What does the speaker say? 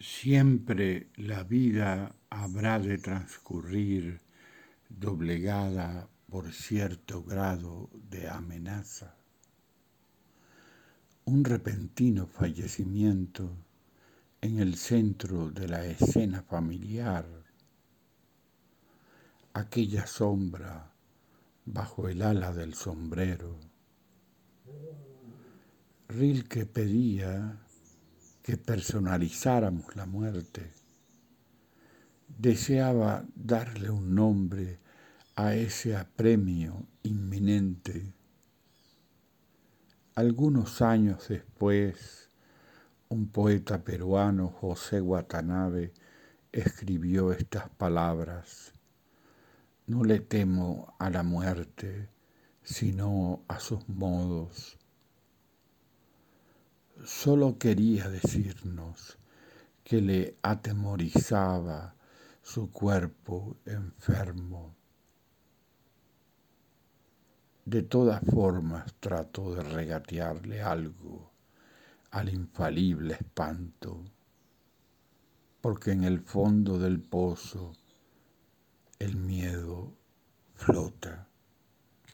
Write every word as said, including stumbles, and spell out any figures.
Siempre la vida habrá de transcurrir doblegada por cierto grado de amenaza. Un repentino fallecimiento en el centro de la escena familiar, aquella sombra bajo el ala del sombrero. Rilke pedía que personalizáramos la muerte. Deseaba darle un nombre a ese apremio inminente. Algunos años después, un poeta peruano, José Watanabe, escribió estas palabras: no le temo a la muerte, sino a sus modos. Solo quería decirnos que le atemorizaba su cuerpo enfermo. De todas formas trató de regatearle algo al infalible espanto, porque en el fondo del pozo el miedo flota.